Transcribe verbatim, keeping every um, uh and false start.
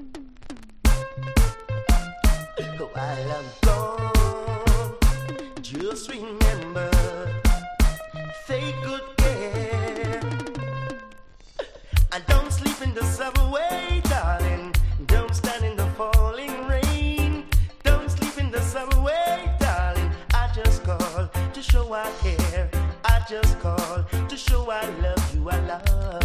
While I'm gone, just remember, take good care. And don't sleep in the subway, darling. Don't stand in the falling rain. Don't sleep in the subway, darling. I just call to show I care. I just call to show I love you, I love